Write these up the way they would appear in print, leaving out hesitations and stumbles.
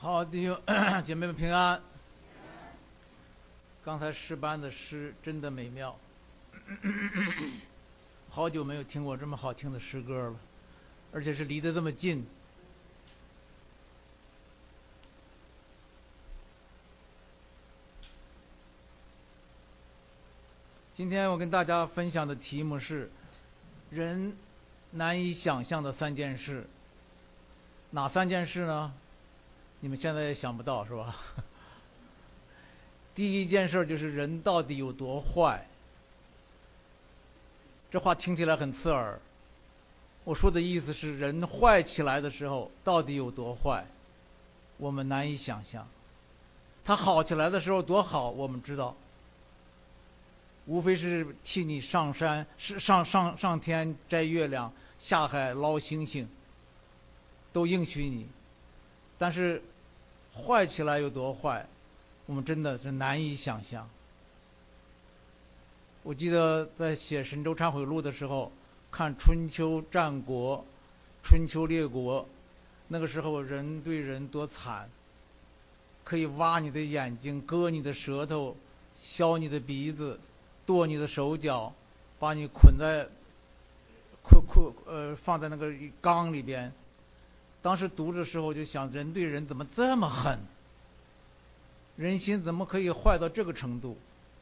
好，弟兄姐妹们平安。刚才诗班的诗真的美妙，好久没有听过这么好听的诗歌了，而且是离得这么近。今天我跟大家分享的题目是人难以想象的三件事。哪三件事呢？你们现在也想不到是吧？第一件事就是人到底有多坏。这话听起来很刺耳，我说的意思是人坏起来的时候到底有多坏，我们难以想象。他好起来的时候多好，我们知道，无非是替你上山上天摘月亮，下海捞星星，都应许你。但是坏起来有多坏，我们真的是难以想象。我记得在写《神州忏悔录》的时候，看春秋战国、春秋列国，那个时候人对人多惨，可以挖你的眼睛，割你的舌头，削你的鼻子，剁你的手脚，把你放在那个缸里边。当时读的时候就想，人对人怎么这么狠？人心怎么可以坏到这个程度？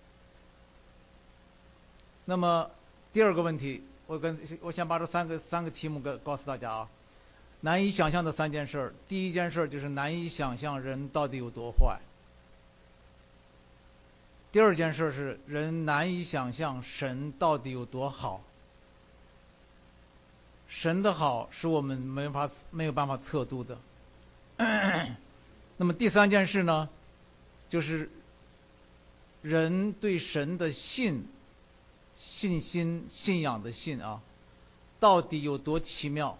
那么第二个问题，我先把这三个题目告诉大家啊。难以想象的三件事。第一件事就是难以想象人到底有多坏。第二件事是人难以想象神到底有多好。神的好是我们没有办法测度的。那么第三件事呢，就是人对神的信心、信仰的信啊，到底有多奇妙。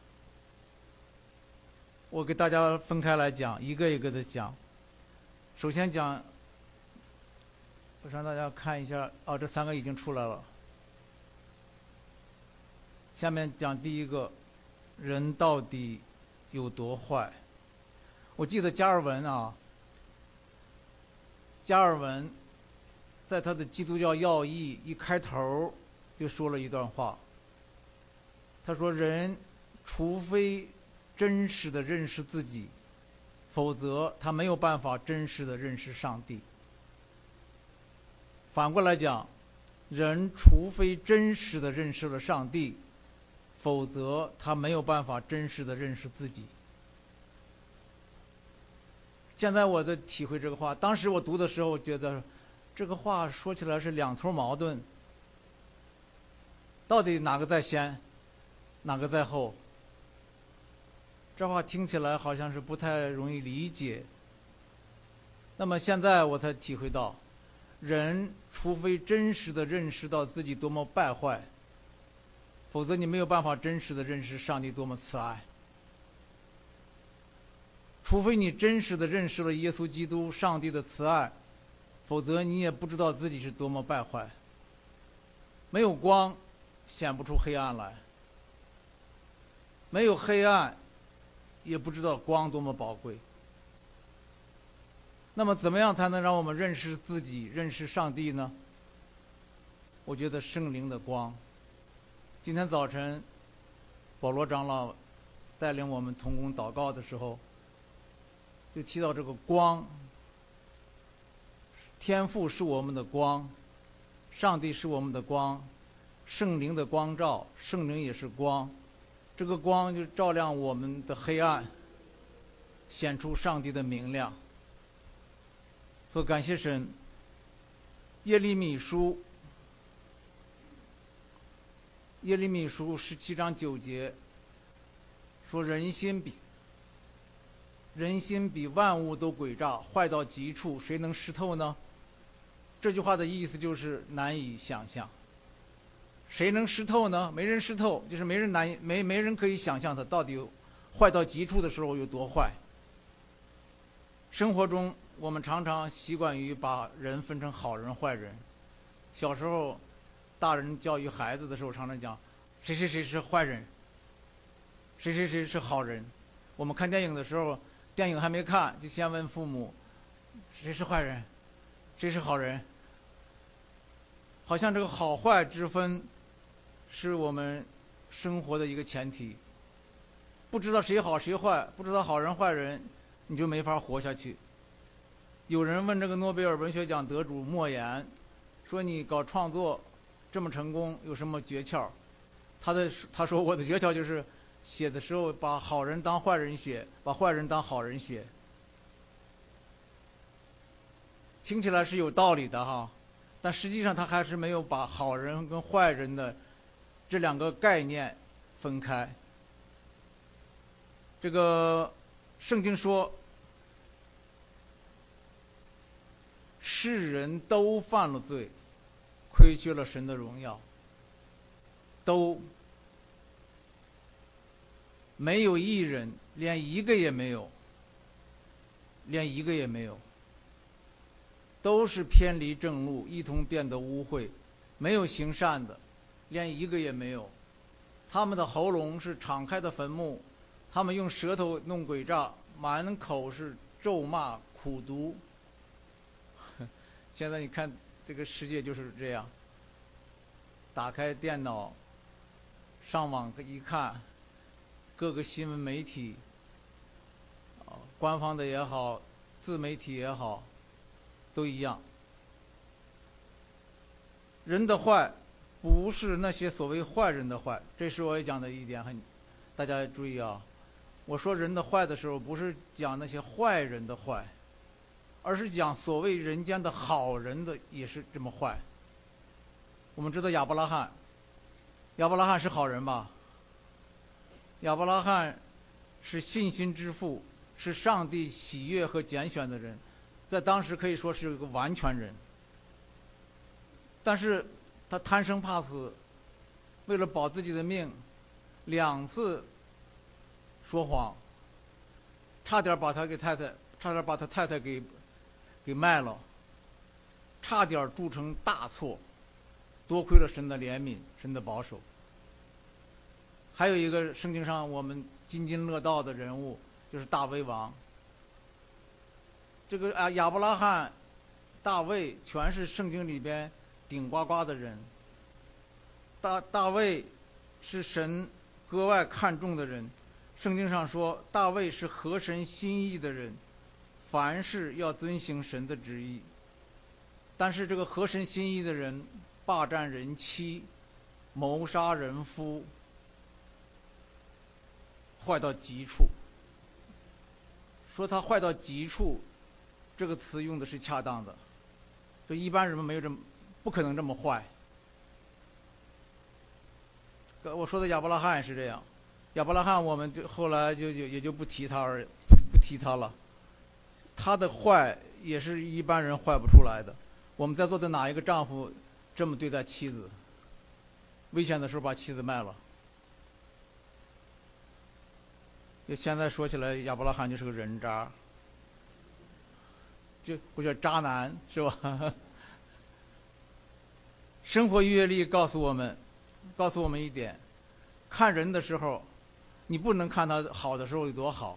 我给大家分开来讲，一个一个的讲。首先讲，我让大家看一下，这三个已经出来了。下面讲第一个，人到底有多坏。我记得加尔文在他的基督教要义一开头就说了一段话。他说，人除非真实的认识自己，否则他没有办法真实的认识上帝。反过来讲，人除非真实的认识了上帝，否则他没有办法真实的认识自己。现在我在体会这个话，当时我读的时候觉得这个话说起来是两头矛盾，到底哪个在先，哪个在后？这话听起来好像是不太容易理解。那么现在我才体会到，人除非真实的认识到自己多么败坏，否则你没有办法真实的认识上帝多么慈爱。除非你真实的认识了耶稣基督上帝的慈爱，否则你也不知道自己是多么败坏。没有光显不出黑暗来，没有黑暗也不知道光多么宝贵。那么怎么样才能让我们认识自己，认识上帝呢？我觉得圣灵的光。今天早晨保罗长老带领我们同工祷告的时候，就提到这个光。天父是我们的光，上帝是我们的光，圣灵的光照，圣灵也是光。这个光就照亮我们的黑暗，显出上帝的明亮。所以感谢神。耶利米书17章9节说，人心比万物都诡诈，坏到极处，谁能识透呢？这句话的意思就是难以想象。谁能识透呢？没人识透，就是没人可以想象它到底坏到极处的时候有多坏。生活中我们常常习惯于把人分成好人坏人。小时候大人教育孩子的时候常常讲，谁谁谁是坏人，谁谁谁是好人。我们看电影的时候， 电影还没看就先问父母谁是坏人，谁是好人，好像这个好坏之分是我们生活的一个前提。不知道谁好谁坏，不知道好人坏人，你就没法活下去。有人问这个诺贝尔文学奖得主莫言，说你搞创作这么成功，有什么诀窍？他说我的诀窍就是写的时候把好人当坏人写，把坏人当好人写。听起来是有道理的哈，但实际上他还是没有把好人跟坏人的这两个概念分开。这个圣经说，世人都犯了罪，亏缺了神的荣耀，都没有一人，连一个也没有，连一个也没有，都是偏离正路，一同变得污秽，没有行善的，连一个也没有。他们的喉咙是敞开的坟墓，他们用舌头弄诡诈，满口是咒骂苦毒。现在你看这个世界就是这样，打开电脑上网一看，各个新闻媒体官方的也好，自媒体也好，都一样。人的坏不是那些所谓坏人的坏，这是我也讲的一点，大家注意啊。我说人的坏的时候，不是讲那些坏人的坏，而是讲所谓人间的好人的也是这么坏。我们知道亚伯拉罕是好人吧？亚伯拉罕是信心之父，是上帝喜悦和拣选的人，在当时可以说是一个完全人。但是他贪生怕死，为了保自己的命，2次说谎，差点把他太太给卖了，差点铸成大错，多亏了神的怜悯，神的保守。还有一个圣经上我们津津乐道的人物，就是大卫王。这个亚伯拉罕、大卫全是圣经里边顶呱呱的人。大卫是神格外看重的人，圣经上说大卫是合神心意的人，凡事要遵行神的旨意。但是这个合神心意的人霸占人妻，谋杀人夫，坏到极处。说他坏到极处，这个词用的是恰当的，就一般人们没有不可能这么坏。我说的亚伯拉罕是这样，亚伯拉罕我们后来也就不提他了，他的坏也是一般人坏不出来的。我们在座的哪一个丈夫这么对待妻子？危险的时候把妻子卖了。现在说起来，亚伯拉罕就是个人渣，就不叫渣男是吧？生活阅历告诉我们一点，看人的时候，你不能看他好的时候有多好，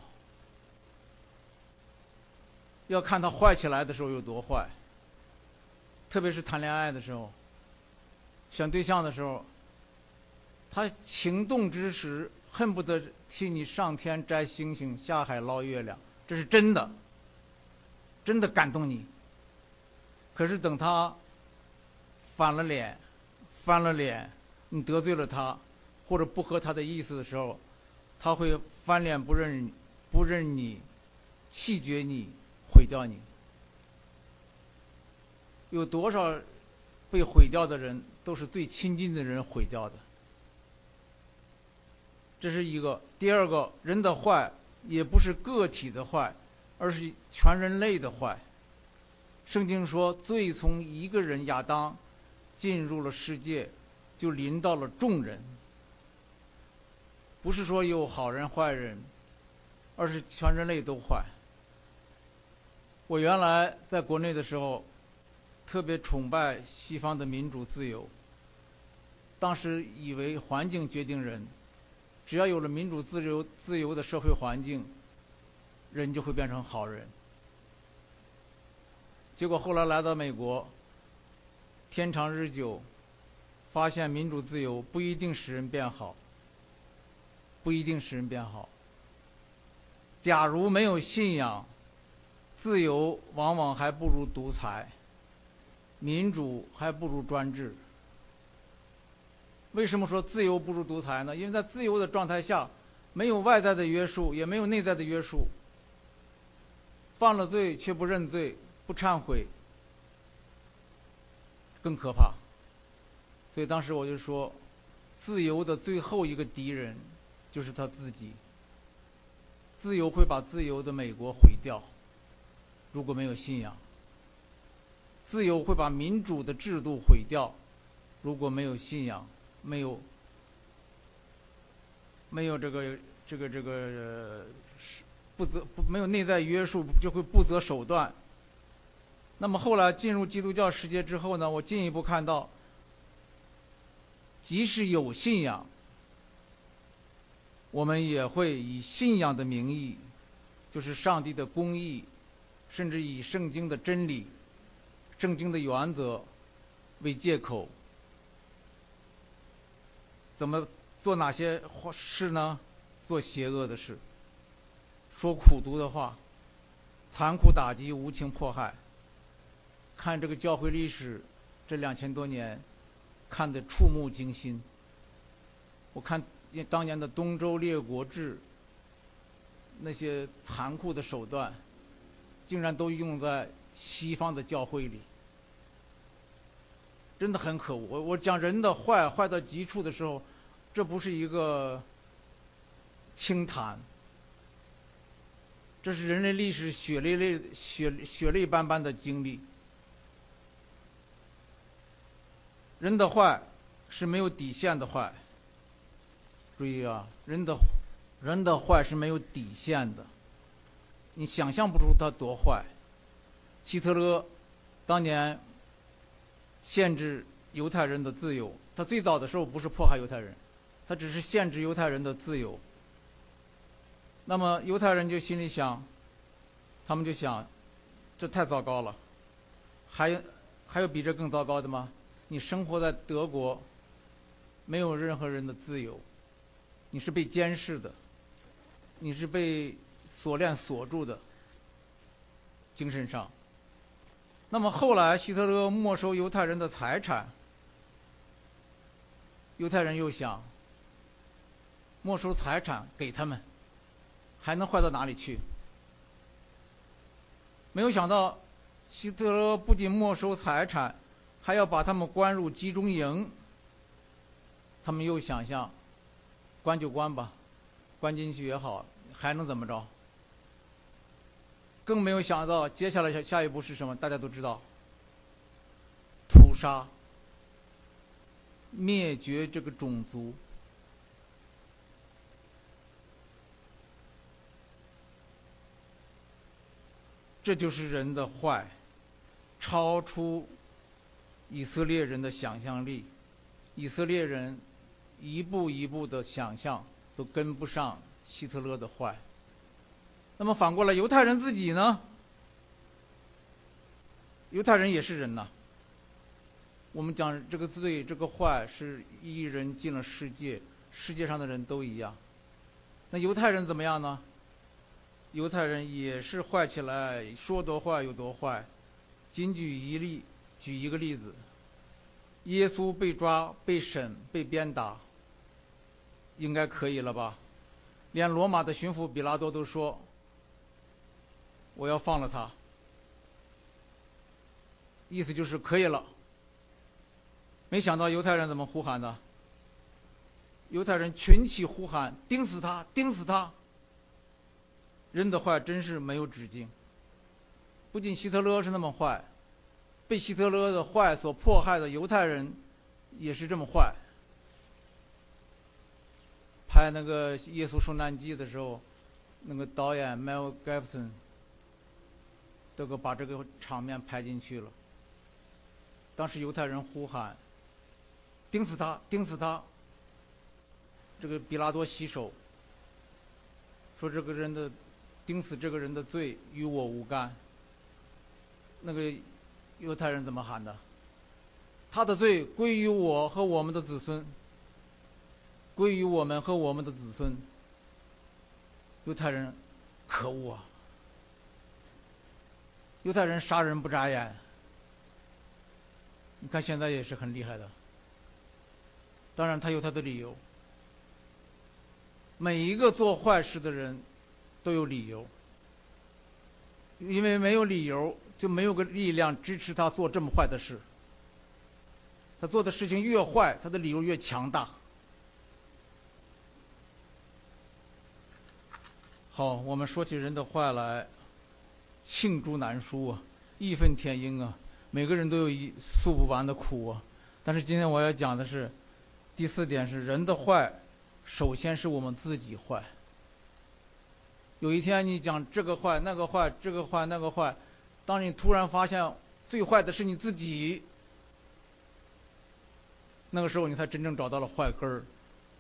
要看他坏起来的时候有多坏。特别是谈恋爱的时候，选对象的时候，他情动之时恨不得替你上天摘星星，下海捞月亮，这是真的，真的感动你。可是等他翻了脸，你得罪了他，或者不合他的意思的时候，他会翻脸不认你，弃绝你，毁掉你。有多少被毁掉的人，都是最亲近的人毁掉的。这是一个。第二个，人的坏也不是个体的坏，而是全人类的坏。圣经说，罪从一个人亚当进入了世界，就临到了众人。不是说有好人坏人，而是全人类都坏。我原来在国内的时候，特别崇拜西方的民主自由。当时以为环境决定人，只要有了民主自由的社会环境， 人就会变成好人。结果后来来到美国，天长日久，发现民主自由不一定使人变好，不一定使人变好。假如没有信仰，自由往往还不如独裁，民主还不如专制。为什么说自由不如独裁呢？因为在自由的状态下，没有外在的约束，也没有内在的约束。犯了罪却不认罪，不忏悔，更可怕。所以当时我就说，自由的最后一个敌人就是他自己。自由会把自由的美国毁掉，如果没有信仰；自由会把民主的制度毁掉，如果没有信仰，没有没有内在约束，就会不择手段。那么后来进入基督教世界之后呢，我进一步看到，即使有信仰，我们也会以信仰的名义，就是上帝的公义，甚至以圣经的真理、圣经的原则为借口，怎么做哪些事呢？做邪恶的事，说苦毒的话，残酷打击，无情迫害。看这个教会历史，这2000多年，看得触目惊心。我看当年的东周列国志，那些残酷的手段，竟然都用在西方的教会里，真的很可恶。我讲人的坏到极处的时候，这不是一个轻谈，这是人类历史血泪斑斑的经历。人的坏是没有底线的坏，注意啊，人的坏是没有底线的，你想象不出他多坏。希特勒当年限制犹太人的自由，他最早的时候不是迫害犹太人，他只是限制犹太人的自由。那么犹太人就心里想，他们就想，这太糟糕了，还有比这更糟糕的吗？你生活在德国，没有任何人的自由，你是被监视的，你是被锁链锁住的，精神上。那么后来希特勒没收犹太人的财产，犹太人又想，没收财产给他们，还能坏到哪里去？没有想到，希特勒不仅没收财产，还要把他们关入集中营。他们又想象，关就关吧，关进去也好，还能怎么着？更没有想到接下来下一步是什么？大家都知道，屠杀，灭绝这个种族。这就是人的坏，超出以色列人的想象力。以色列人一步一步的想象都跟不上希特勒的坏。那么反过来，犹太人自己呢？犹太人也是人呐。我们讲这个罪，这个坏是一人进了世界，世界上的人都一样。那犹太人怎么样呢？犹太人也是坏起来，说多坏有多坏。仅举一个例子，耶稣被抓、被审、被鞭打，应该可以了吧？连罗马的巡抚比拉多都说，我要放了他，意思就是可以了。没想到犹太人怎么呼喊的？犹太人群起呼喊，钉死他，钉死他。人的坏真是没有止境。不仅希特勒是那么坏，被希特勒的坏所迫害的犹太人也是这么坏。拍那个《耶稣受难记》的时候，那个导演 Mel Gibson 都给把这个场面拍进去了。当时犹太人呼喊，钉死他，钉死他。这个比拉多洗手，说这个人的钉死这个人的罪与我无干。那个犹太人怎么喊的？他的罪归于我和我们的子孙，归于我们和我们的子孙。犹太人可恶啊！犹太人杀人不眨眼，你看现在也是很厉害的。当然他有他的理由，每一个做坏事的人都有理由，因为没有理由就没有个力量支持他做这么坏的事。他做的事情越坏，他的理由越强大。好，我们说起人的坏来，罄竹难书啊，义愤填膺啊，每个人都有一诉不完的苦啊。但是今天我要讲的是第4点，是人的坏，首先是我们自己坏。有一天你讲这个坏那个坏，这个坏那个坏，当你突然发现最坏的是你自己，那个时候你才真正找到了坏根儿，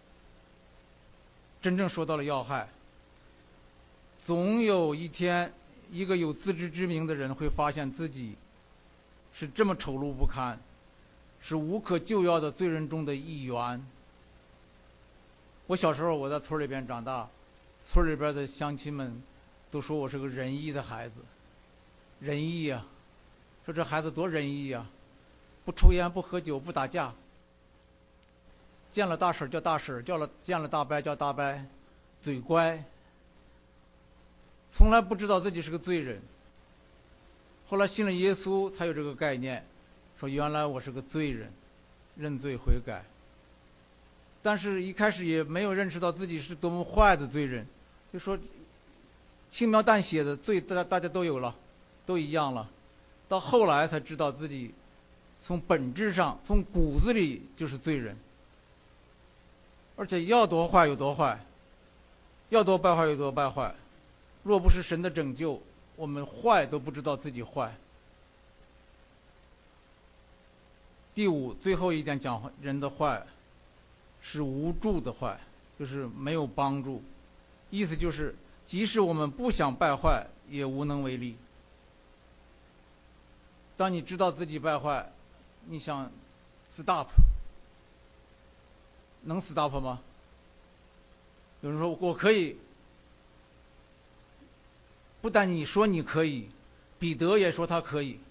真正说到了要害。总有一天，一个有自知之明的人会发现自己是这么丑陋不堪，是无可救药的罪人中的一员。我小时候我在村里边长大，村里边的乡亲们都说我是个仁义的孩子。仁义啊，说这孩子多仁义啊，不抽烟不喝酒不打架，见了大婶叫大婶，见了大伯叫大伯，嘴乖，从来不知道自己是个罪人。后来信了耶稣才有这个概念，说原来我是个罪人，认罪悔改。但是一开始也没有认识到自己是多么坏的罪人，就说轻描淡写的罪大家都有了，都一样了。到后来才知道自己从本质上从骨子里就是罪人，而且要多坏有多坏，要多败坏有多败坏。若不是神的拯救，我们坏都不知道自己坏。第5，最后一点讲人的坏是无助的坏，就是没有帮助。意思就是即使我们不想败坏也无能为力。当你知道自己败坏，你想 stop， 能 stop 吗？有人说我可以，不但你说你可以，彼得也说他可以。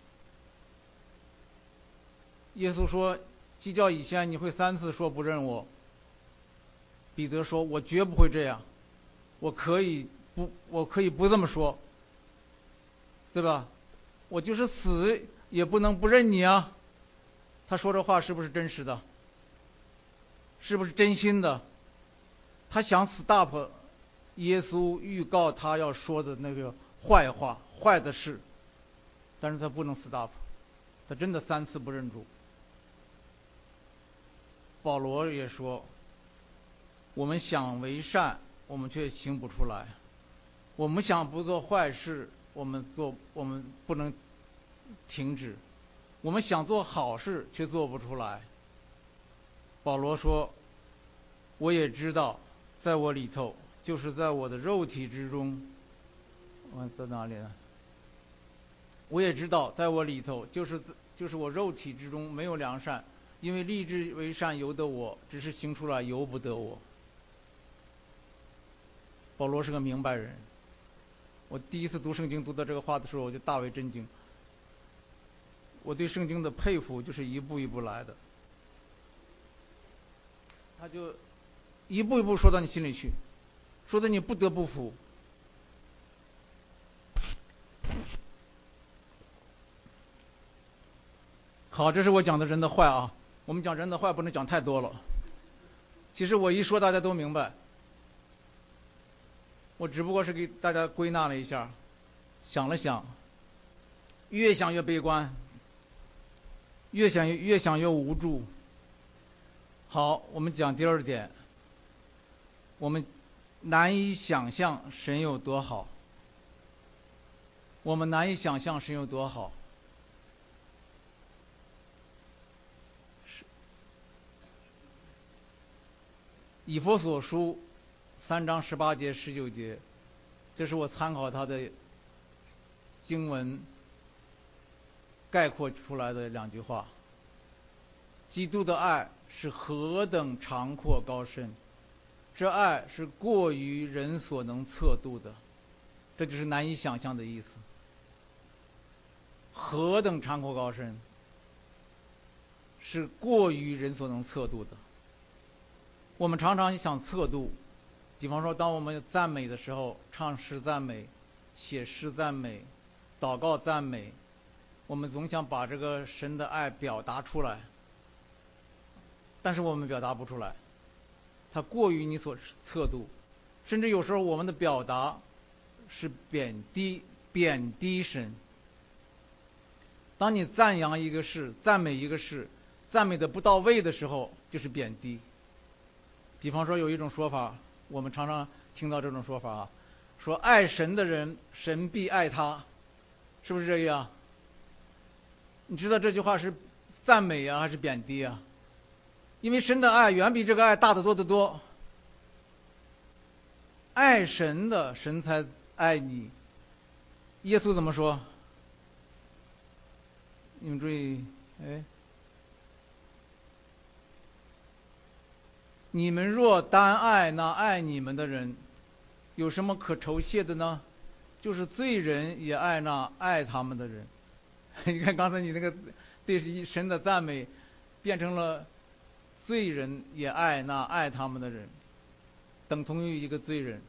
耶稣说鸡叫以前你会3次说不认我。彼得说我绝不会这样，我可以不这么说，对吧？我就是死也不能不认你啊。他说这话是不是真实的？是不是真心的？他想 stop 耶稣预告他要说的那个坏话坏的事，但是他不能 stop， 他真的3次不认主。保罗也说我们想为善我们却行不出来，我们想不做坏事我们不能停止，我们想做好事却做不出来。保罗说我也知道在我里头，就是在我的肉体之中，在哪里呢？我也知道在我里头，就是我肉体之中没有良善，因为立志为善由得我，只是行出来由不得我。保罗是个明白人，我第一次读圣经读到这个话的时候，我就大为震惊。我对圣经的佩服就是一步一步来的，他就一步一步说到你心里去，说的你不得不服。好，这是我讲的人的坏啊。我们讲人的坏不能讲太多了，其实我一说大家都明白，我只不过是给大家归纳了一下，想了想，越想越悲观，越想越无助。好，我们讲第2点，我们难以想象神有多好，我们难以想象神有多好。以弗所书3章18节19节， 这是我参考他的经文概括出来的2句话。基督的爱是何等长阔高深，这爱是过于人所能测度的，这就是难以想象的意思。何等长阔高深，是过于人所能测度的。我们常常想测度，比方说当我们赞美的时候，唱诗赞美，写诗赞美，祷告赞美，我们总想把这个神的爱表达出来，但是我们表达不出来，它过于你所测度，甚至有时候我们的表达是贬低神。当你赞扬一个事，赞美一个事，赞美的不到位的时候，就是贬低。比方说有一种说法，我们常常听到这种说法啊，说爱神的人，神必爱他，是不是这样？你知道这句话是赞美啊还是贬低啊？因为神的爱远比这个爱大得多得多。爱神的，神才爱你。耶稣怎么说？你们注意，你们若单爱那爱你们的人，有什么可酬谢的呢？就是罪人也爱那爱他们的人。你看刚才你那个对神的赞美，变成了罪人也爱那爱他们的人，等同于一个罪人。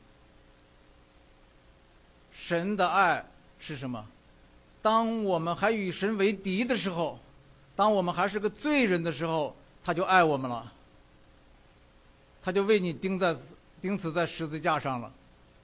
神的爱是什么？当我们还与神为敌的时候，当我们还是个罪人的时候，他就爱我们了，他就为你钉死在十字架上了。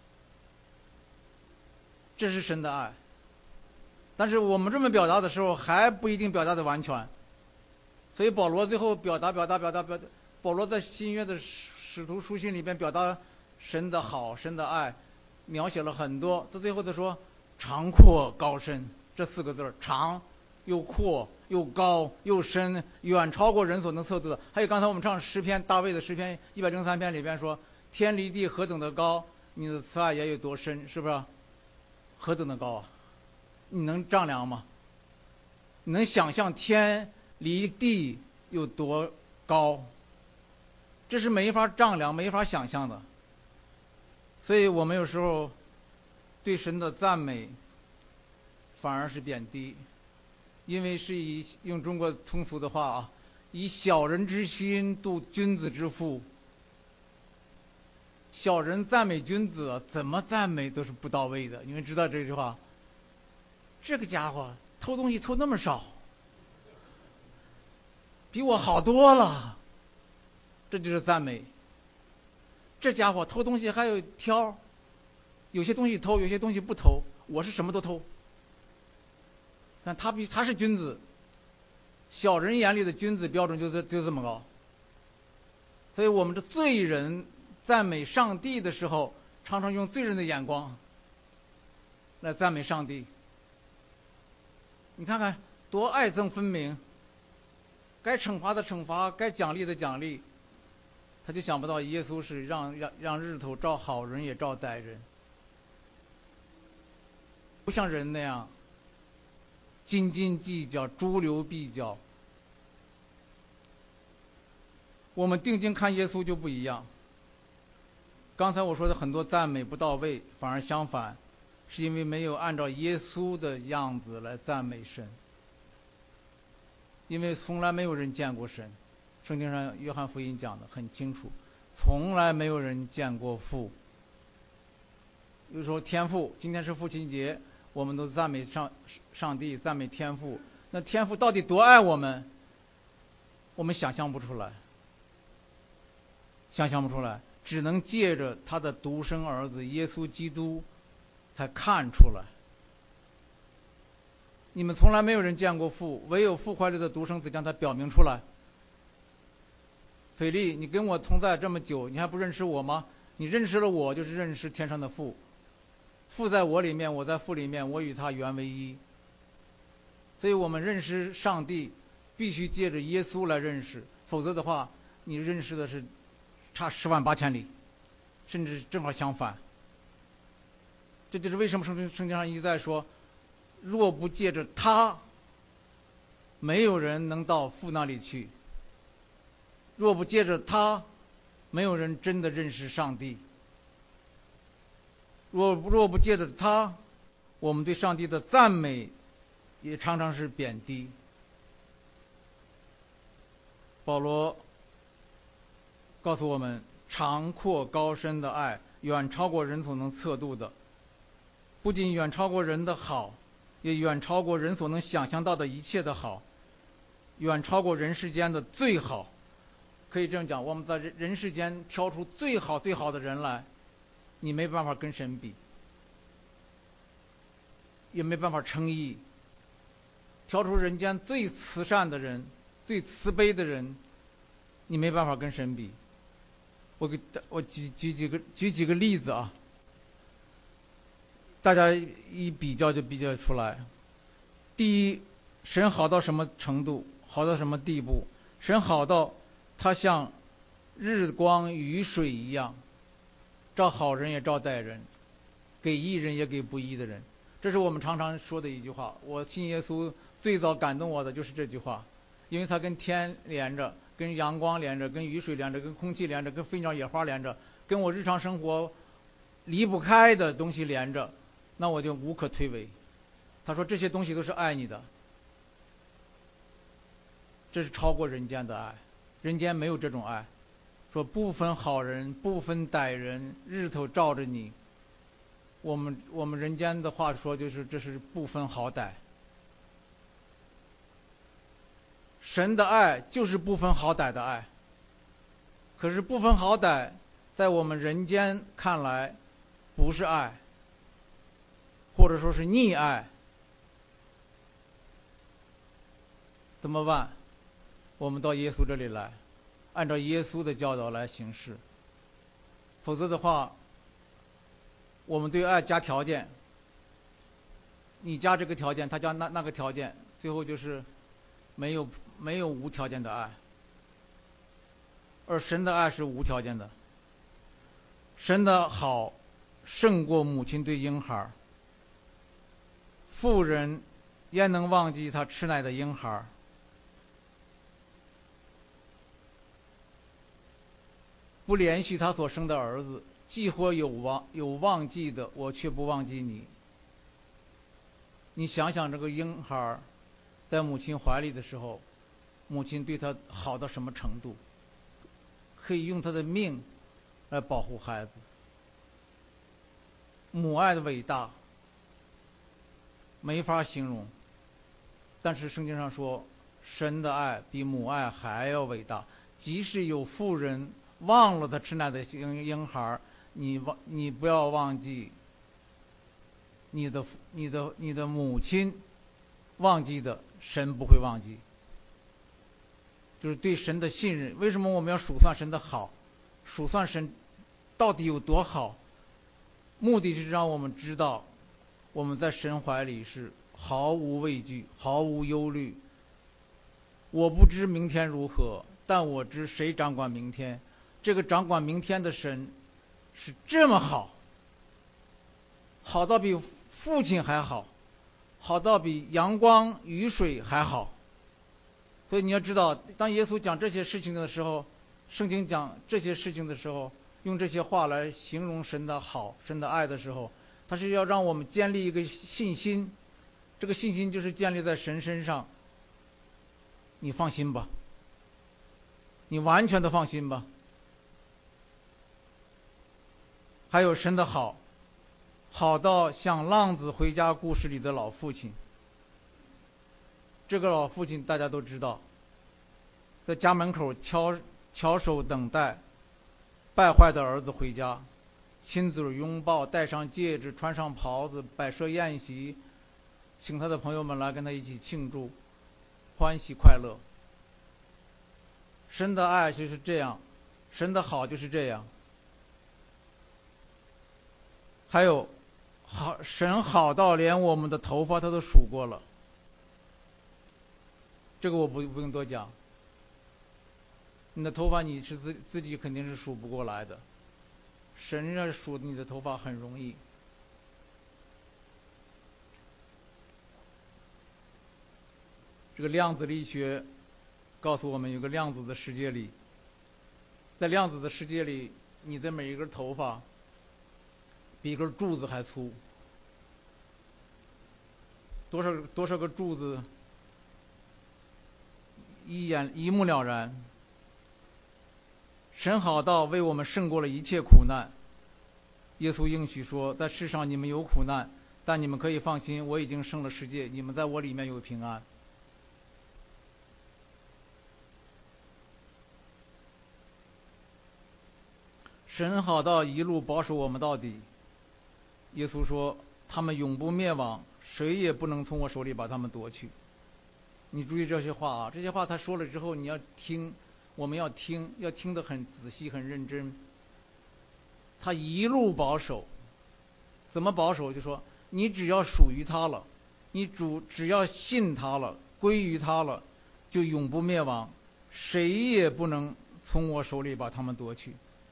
这是神的爱。但是我们这么表达的时候，还不一定表达的完全。所以保罗最后表达，保罗在新约的使徒书信里边表达神的好，神的爱，描写了很多。到最后他说长阔高深，这4个字，长又阔又高又深，远超过人所能测度的。还有刚才我们唱诗篇，大卫的诗篇103篇里边说，天离地何等的高，你的慈爱也有多深，是不是？何等的高啊！你能丈量吗？你能想象天离地有多高？这是没法丈量，没法想象的。所以我们有时候对神的赞美反而是贬低，因为是用中国通俗的话啊，以小人之心度君子之腹。小人赞美君子，怎么赞美都是不到位的。你们知道这句话？这个家伙偷东西偷那么少，比我好多了，这就是赞美。这家伙偷东西还有挑，有些东西偷，有些东西不偷，我是什么都偷。但他是君子，小人眼里的君子标准就这么高。所以我们这罪人赞美上帝的时候，常常用罪人的眼光来赞美上帝。你看看多爱憎分明，该惩罚的惩罚，该奖励的奖励。他就想不到耶稣是让日头照好人也照歹人，不像人那样斤斤计较，铢铢必较。我们定睛看耶稣就不一样。刚才我说的很多赞美不到位，反而相反，是因为没有按照耶稣的样子来赞美神。因为从来没有人见过神，圣经上约翰福音讲的很清楚，从来没有人见过父。有时候天父，今天是父亲节，我们都赞美上帝，赞美天父。那天父到底多爱我们，我们想象不出来，只能借着他的独生儿子耶稣基督才看出来。你们从来没有人见过父，唯有父怀里的独生子将他表明出来。腓力，你跟我同在这么久，你还不认识我吗？你认识了我，就是认识天上的父。父在我里面，我在父里面，我与他原为一。所以我们认识上帝必须借着耶稣来认识，否则的话你认识的是差10万8千里，甚至正好相反。 这就是为什么圣经上一直在说，若不借着他，没有人能到父那里去。若不借着他，没有人真的认识上帝。若不借着他，我们对上帝的赞美也常常是贬低。保罗告诉我们，长阔高深的爱远超过人所能测度的，不仅远超过人的好，也远超过人所能想象到的一切的好，远超过人世间的最好。可以这样讲，我们在人世间挑出最好最好的人来，你没办法跟神比，也没办法称义。挑出人间最慈善的人，最慈悲的人，你没办法跟神比。我举几个例子啊，大家一比较就比较出来。第一，神好到什么程度，好到什么地步？神好到他像日光雨水一样，照好人也照歹人，给义人也给不义的人。这是我们常常说的一句话。我信耶稣最早感动我的就是这句话，因为它跟天连着，跟阳光连着，跟雨水连着，跟空气连着，跟飞鸟野花连着，跟我日常生活离不开的东西连着，那我就无可推诿。他说这些东西都是爱你的，这是超过人间的爱，人间没有这种爱。说不分好人，不分歹人，日头照着你。我们人间的话说就是这是不分好歹。神的爱就是不分好歹的爱。可是不分好歹，在我们人间看来不是爱，或者说是溺爱。怎么办？我们到耶稣这里来，按照耶稣的教导来行事。否则的话，我们对爱加条件，你加这个条件，他加那个条件，最后就是没有无条件的爱。而神的爱是无条件的，神的好胜过母亲对婴孩。妇人焉能忘记她吃奶的婴孩？不怜恤他所生的儿子，既或有忘记的，我却不忘记你。你想想这个婴孩在母亲怀里的时候，母亲对他好到什么程度，可以用他的命来保护孩子。母爱的伟大没法形容，但是圣经上说，神的爱比母爱还要伟大。即使有妇人忘了他吃奶的婴孩，你不要忘记你的母亲忘记的，神不会忘记。就是对神的信任。为什么我们要数算神的好？数算神到底有多好？目的是让我们知道，我们在神怀里是毫无畏惧，毫无忧虑。我不知明天如何，但我知谁掌管明天。这个掌管明天的神是这么好，好到比父亲还好，好到比阳光雨水还好。所以你要知道，当耶稣讲这些事情的时候，圣经讲这些事情的时候，用这些话来形容神的好、神的爱的时候，他是要让我们建立一个信心。这个信心就是建立在神身上。你放心吧，你完全的放心吧。还有神的好，好到像浪子回家故事里的老父亲。这个老父亲大家都知道，在家门口翘首等待败坏的儿子回家，亲嘴拥抱，戴上戒指，穿上袍子，摆设宴席，请他的朋友们来跟他一起庆祝，欢喜快乐。神的爱就是这样，神的好就是这样。还有神好到连我们的头发他都数过了，这个我不用多讲。你的头发你是自己肯定是数不过来的，神要数你的头发很容易。 这个量子力学告诉我们，有个量子的世界里，在量子的世界里，你的每一根头发比一根柱子还粗。多少个柱子一目了然。神好到为我们胜过了一切苦难。耶稣应许说，在世上你们有苦难，但你们可以放心，我已经胜了世界，你们在我里面有平安。神好到一路保守我们到底。耶稣说，他们永不灭亡，谁也不能从我手里把他们夺去。你注意这些话啊，这些话他说了之后，你要听，我们要听得很仔细很认真。他一路保守，怎么保守？就说你只要属于他了，你只要信他了，归于他了，就永不灭亡，谁也不能从我手里把他们夺去。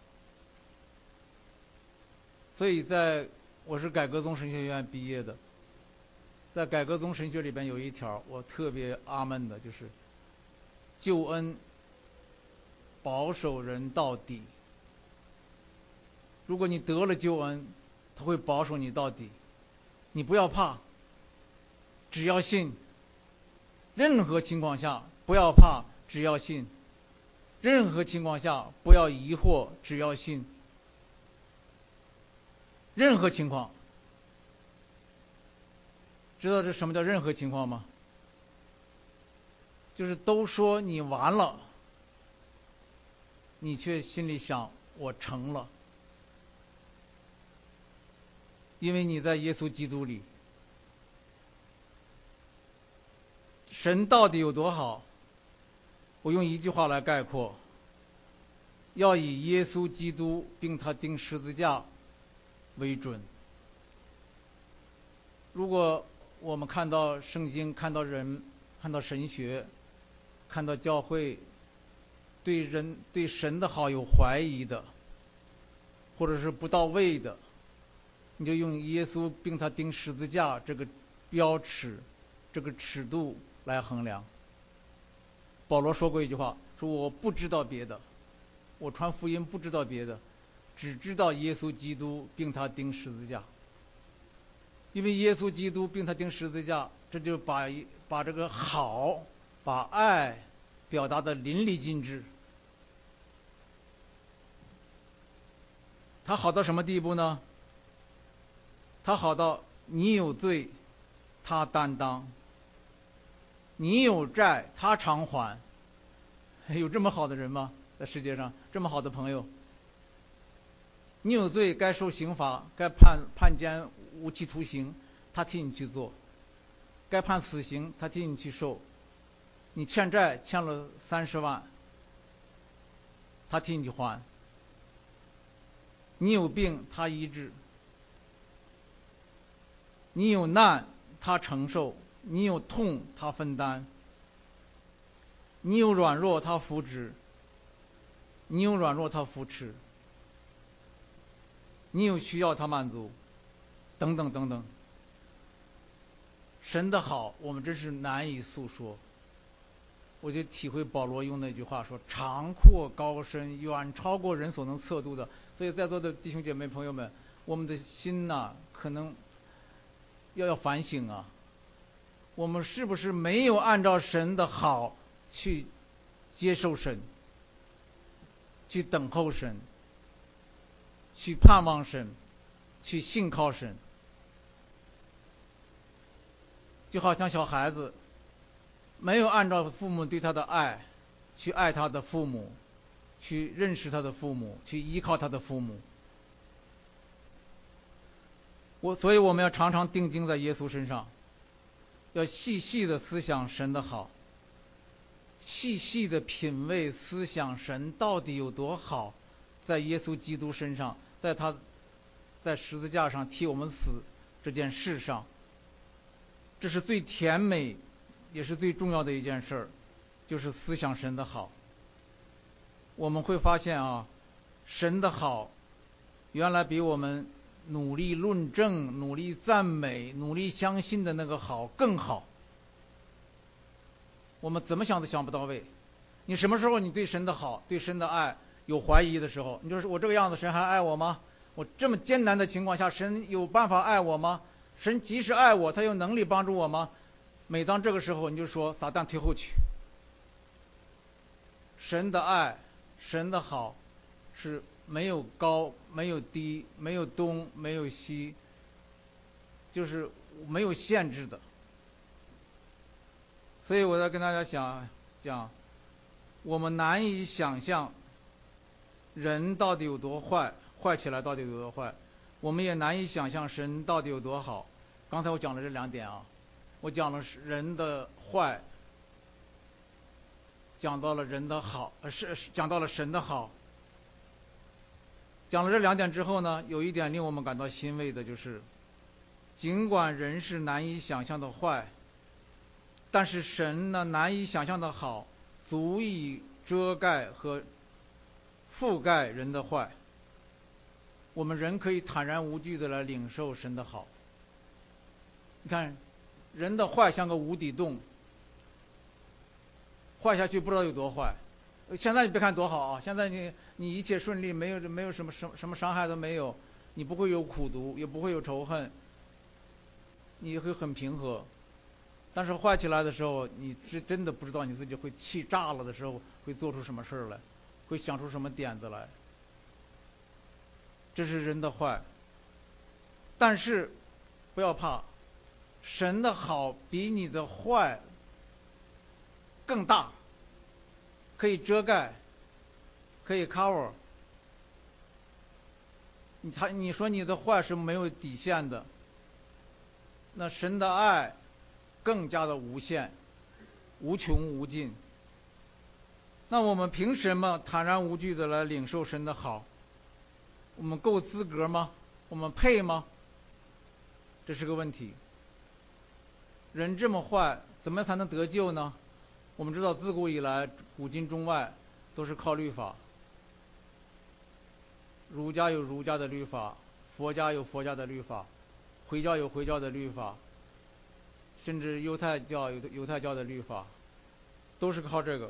所以我是改革宗神学院毕业的，在改革宗神学里边有一条我特别阿门的，就是救恩保守人到底。如果你得了救恩，他会保守你到底。你不要怕，只要信。任何情况下不要怕，只要信。任何情况下不要疑惑，只要信。任何情况，知道这什么叫任何情况吗？就是都说你完了，你却心里想我成了，因为你在耶稣基督里。神到底有多好？我用一句话来概括：要以耶稣基督并他钉十字架为准。如果我们看到圣经，看到人，看到神学，看到教会对神的好有怀疑的，或者是不到位的，你就用耶稣并他钉十字架这个标尺，这个尺度来衡量。保罗说过一句话，说我不知道别的，我传福音不知道别的，只知道耶稣基督并他钉十字架。因为耶稣基督并他钉十字架，这就把这个好，把爱表达的淋漓尽致。他好到什么地步呢？他好到你有罪，他担当；你有债，他偿还。有这么好的人吗？在世界上，这么好的朋友？你有罪，该受刑罚，该判监无期徒刑，他替你去做；该判死刑，他替你去受。你欠债欠了30万，他替你去还。你有病，他医治；你有难，他承受；你有痛，他分担；你有软弱，他扶持；你有软弱，他扶持；你有需要，他满足，等等等等。神的好，我们真是难以诉说。我就体会保罗用那句话说，长阔高深，远超过人所能测度的。所以在座的弟兄姐妹朋友们，我们的心呐，可能要反省啊，我们是不是没有按照神的好去接受神，去等候神，去盼望神，去信靠神？就好像小孩子没有按照父母对他的爱去爱他的父母，去认识他的父母，去依靠他的父母。所以我们要常常定睛在耶稣身上，要细细的思想神的好，细细的品味思想神到底有多好。在耶稣基督身上，在他在十字架上替我们死这件事上，这是最甜美也是最重要的一件事儿，就是思想神的好。我们会发现啊，神的好原来比我们努力论证、努力赞美、努力相信的那个好更好。 我们怎么想都想不到位。你什么时候你对神的好、对神的爱有怀疑的时候，你就是我这个样子，神还爱我吗？我这么艰难的情况下，神有办法爱我吗？神即使爱我，他有能力帮助我吗？每当这个时候，你就说撒旦退后去。神的爱，神的好，是没有高，没有低，没有东，没有西，就是没有限制的。所以我在跟大家讲，我们难以想象人到底有多坏，坏起来到底有多坏，我们也难以想象神到底有多好。刚才我讲了这2点啊，我讲了人的坏，讲到了人的好，讲到了神的好。讲了这2点之后呢，有一点令我们感到欣慰的就是，尽管人是难以想象的坏，但是神呢难以想象的好，足以遮盖和覆盖人的坏。我们人可以坦然无惧的来领受神的好。你看，人的坏像个无底洞，坏下去不知道有多坏。现在你别看多好啊，现在你一切顺利，没有什么伤害都没有，你不会有苦毒，也不会有仇恨，你会很平和。但是坏起来的时候，你是真的不知道你自己会气炸了的时候会做出什么事来，会想出什么点子来。这是人的坏。但是不要怕，神的好比你的坏更大，可以遮盖，可以 cover。你说你的坏是没有底线的，那神的爱更加的无限、无穷无尽。那我们凭什么坦然无惧的来领受神的好？我们够资格吗？我们配吗？这是个问题。人这么坏，怎么才能得救呢？我们知道自古以来，古今中外都是靠律法。儒家有儒家的律法，佛家有佛家的律法，回教有回教的律法，甚至犹太教有犹太教的律法，都是靠这个。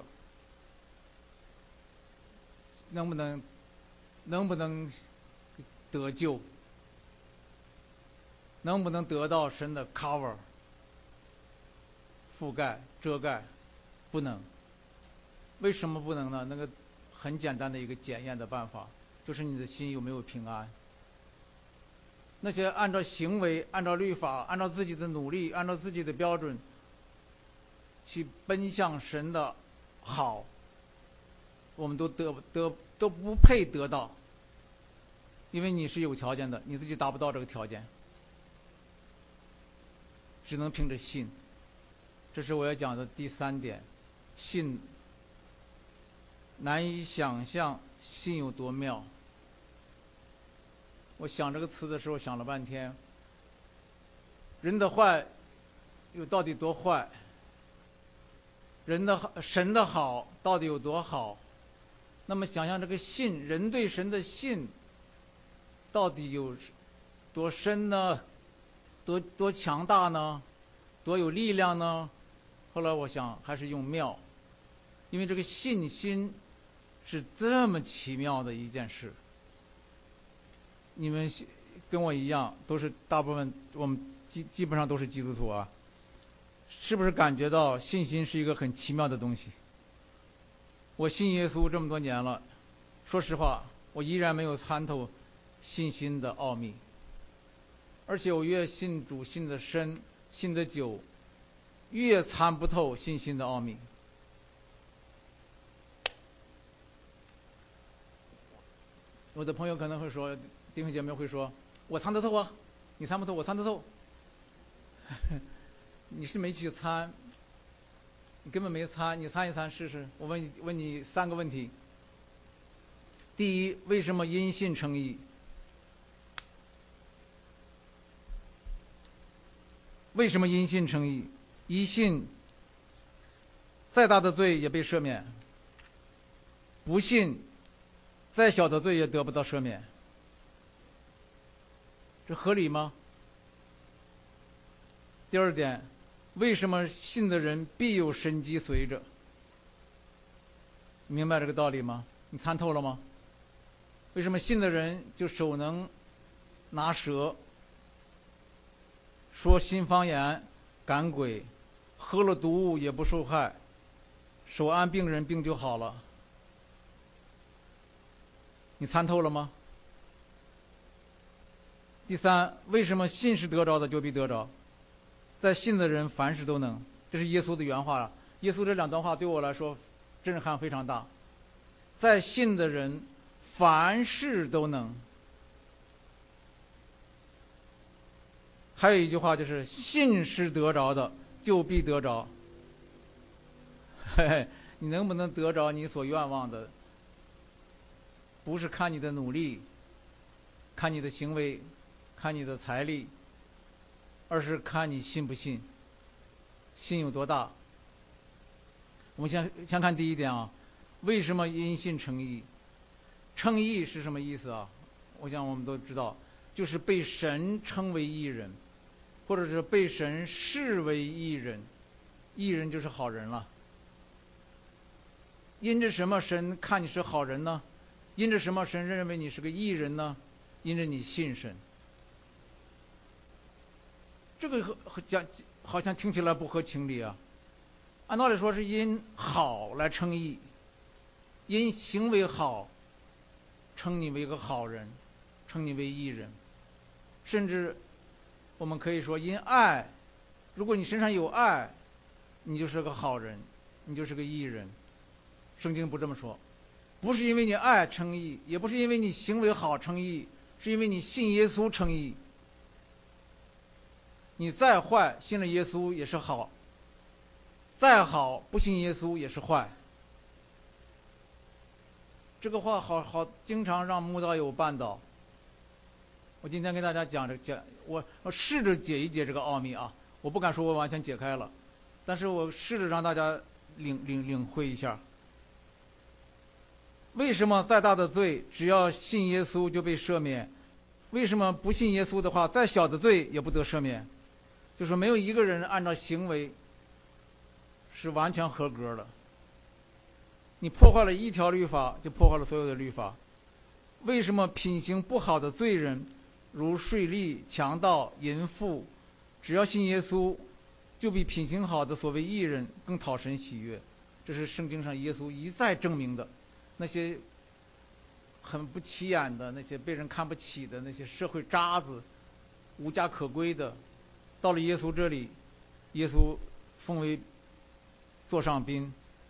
能不能得救？能不能得到神的 cover 覆盖遮盖？不能。为什么不能呢？那个很简单的一个检验的办法，就是你的心有没有平安。那些按照行为、按照律法、按照自己的努力、按照自己的标准去奔向神的好，我们都不配得到，因为你是有条件的，你自己达不到这个条件，只能凭着信。这是我要讲的第3点，信。难以想象信有多妙。我想这个词的时候想了半天，人的坏又到底多坏？神的好到底有多好？那么想象这个信，人对神的信到底有多深呢？多强大呢？多有力量呢？后来我想还是用妙，因为这个信心是这么奇妙的一件事。你们跟我一样，都是大部分我们基本上都是基督徒啊，是不是感觉到信心是一个很奇妙的东西？我信耶稣这么多年了，说实话，我依然没有参透信心的奥秘，而且我越信主信的深，信的久，越参不透信心的奥秘。我的朋友可能会说，弟兄姐妹会说，我参得透啊，你参不透，我参得透。你是没去参，你根本没参，你参一参试试。我问你3个问题。第一，为什么因信称义？为什么因信称义？一信，再大的罪也被赦免；不信，再小的罪也得不到赦免。这合理吗？第二点， 为什么信的人必有神迹随着？明白这个道理吗？你看透了吗？为什么信的人就手能拿蛇，说新方言，赶鬼，喝了毒物也不受害，手安病人病就好了？你参透了吗？第三，为什么信是得着的就必得着？在信的人凡事都能，这是耶稣的原话。耶稣这两段话对我来说震撼非常大。在信的人凡事都能。还有一句话就是信是得着的就必得着。嘿嘿，你能不能得着你所愿望的，不是看你的努力，看你的行为，看你的财力，而是看你信不信，信有多大。我们先看第一点啊，为什么因信称义？称义是什么意思啊？我想我们都知道，就是被神称为义人，或者是被神视为义人。义人就是好人了。因着什么神看你是好人呢？因着什么神认为你是个义人呢？因着你信神。这个好像听起来不合情理啊。按道理说是因好来称义，因行为好称你为一个好人，称你为义人。甚至我们可以说因爱，如果你身上有爱，你就是个好人，你就是个义人。圣经不这么说，不是因为你爱称义，也不是因为你行为好称义，是因为你信耶稣称义。你再坏，信了耶稣也是好；再好，不信耶稣也是坏。这个话好经常让慕道友绊倒。我今天跟大家讲我试着解一解这个奥秘啊，我不敢说我完全解开了，但是我试着让大家领会一下。为什么再大的罪，只要信耶稣就被赦免？为什么不信耶稣的话，再小的罪也不得赦免？就是没有一个人按照行为是完全合格的。你破坏了一条律法，就破坏了所有的律法。为什么品行不好的罪人，如税吏、强盗、淫妇，只要信耶稣，就比品行好的所谓义人更讨神喜悦？这是圣经上耶稣一再证明的。那些很不起眼的，那些被人看不起的，那些社会渣子，无家可归的，到了耶稣这里，耶稣奉为座上宾。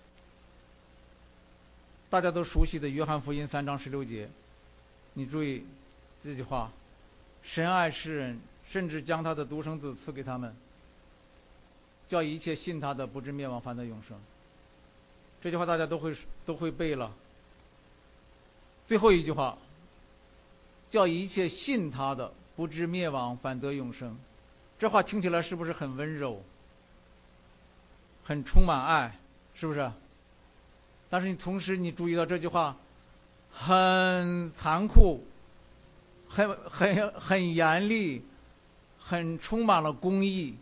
大家都熟悉的约翰福音3章16节，你注意这句话：神爱世人，甚至将他的独生子赐给他们，叫一切信他的不至灭亡，反得永生。这句话大家都会背了。最后一句话，叫一切信他的不至灭亡，反得永生。这话听起来是不是很温柔，很充满爱，是不是？但是同时你注意到这句话很残酷，很严厉，很充满了公义。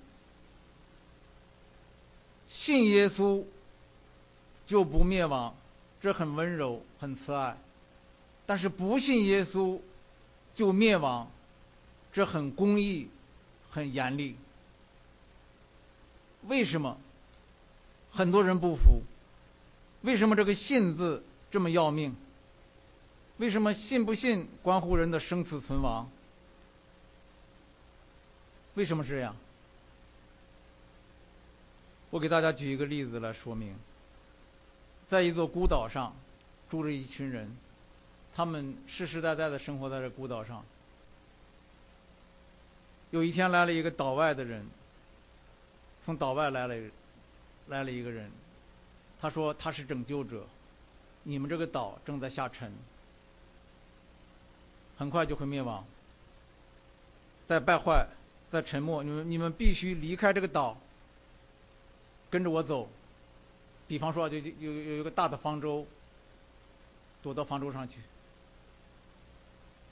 信耶稣就不灭亡，这很温柔，很慈爱。但是不信耶稣就灭亡，这很公义，很严厉。为什么很多人不服？为什么这个信字这么要命？为什么信不信关乎人的生死存亡？为什么是这样？我给大家举一个例子来说明。在一座孤岛上住着一群人，他们世世代代的生活在这孤岛上。有一天来了一个岛外的人，从岛外来了一个人，他说他是拯救者，你们这个岛正在下沉，很快就会灭亡，再败坏，再沉没，你们必须离开这个岛，跟着我走。比方说就有一个大的方舟，躲到方舟上去。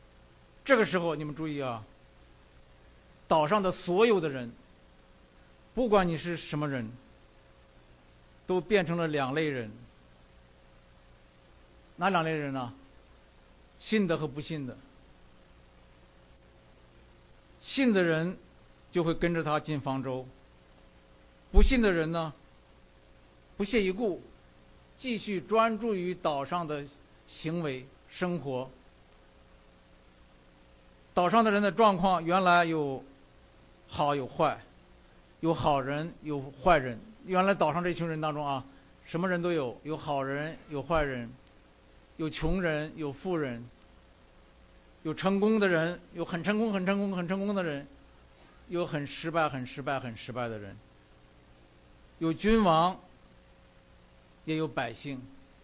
这个时候你们注意啊，岛上的所有的人不管你是什么人，都变成了两类人。哪两类人呢？信的和不信的。信的人就会跟着他进方舟，不信的人呢，不屑一顾，继续专注于岛上的行为生活。岛上的人的状况原来有好有坏，有好人有坏人。原来岛上这群人当中啊，什么人都有，有好人有坏人，有穷人有富人，有成功的人，有很成功很成功很成功的人，有很失败很失败很失败的人，有君王也有百姓。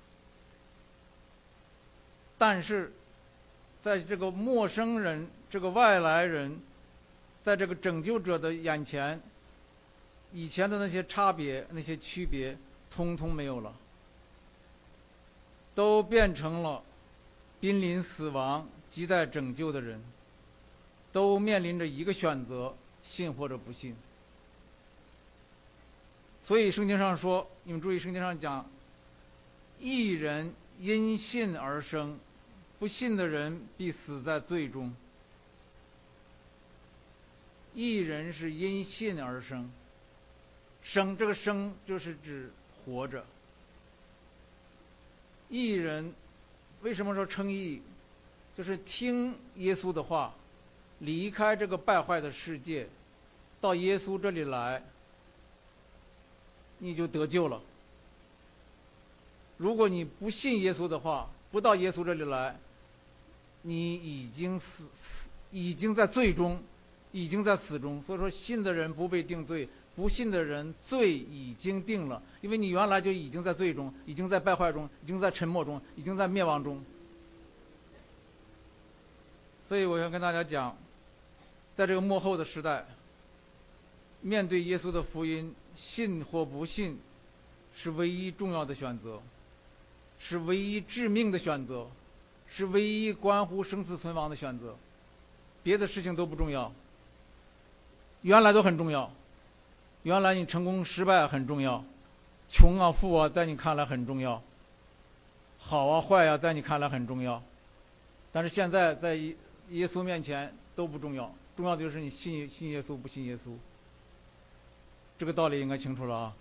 但是在这个陌生人，这个外来人，在这个拯救者的眼前，以前的那些差别那些区别通通没有了，都变成了濒临死亡亟待拯救的人，都面临着一个选择，信或者不信。所以圣经上说，你们注意圣经上讲，义人因信而生，不信的人必死在罪中。义人是因信而生，这个生就是指活着。义人为什么说称义？就是听耶稣的话，离开这个败坏的世界，到耶稣这里来，你就得救了。如果你不信耶稣的话，不到耶稣这里来，你已经在罪中，已经在死中。所以说信的人不被定罪，不信的人罪已经定了，因为你原来就已经在罪中，已经在败坏中，已经在沉默中，已经在灭亡中。所以我想跟大家讲，在这个末后的时代，面对耶稣的福音，信或不信是唯一重要的选择，是唯一致命的选择，是唯一关乎生死存亡的选择。别的事情都不重要，原来都很重要。原来你成功失败很重要，穷啊富啊在你看来很重要，好啊坏啊在你看来很重要。但是现在在耶稣面前都不重要，重要的就是你信耶稣不信耶稣。这个道理应该清楚了啊。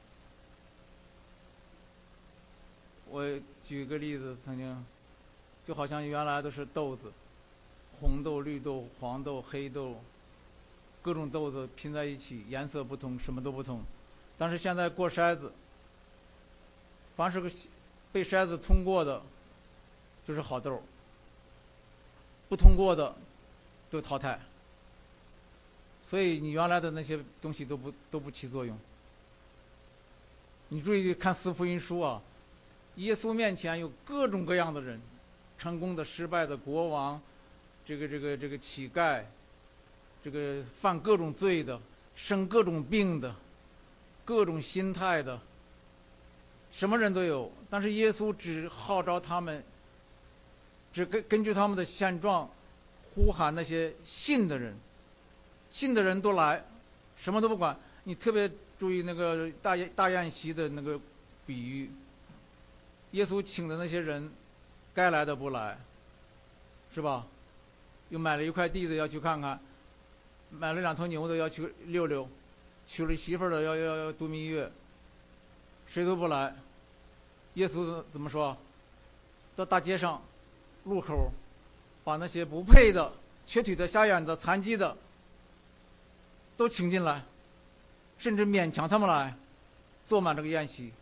我举个例子，曾经就好像原来都是豆子，红豆绿豆黄豆黑豆，各种豆子拼在一起，颜色不同，什么都不同。但是现在过筛子，凡是个被筛子通过的就是好豆，不通过的都淘汰。所以你原来的那些东西都不起作用。你注意看四福音书啊，耶稣面前有各种各样的人，成功的失败的国王，这个乞丐，这个犯各种罪的，生各种病的，各种心态的，什么人都有。但是耶稣只号召他们，只根据他们的现状呼喊那些信的人，信的人都来，什么都不管。你特别注意那个大宴席的那个比喻，耶稣请的那些人，该来的不来，是吧？又买了一块地的要去看看，买了2头牛的要去溜溜，娶了媳妇儿的要度蜜月，谁都不来。耶稣怎么说？到大街上路口，把那些不配的、瘸腿的、瞎眼的、残疾的都请进来，甚至勉强他们来，坐满这个宴席。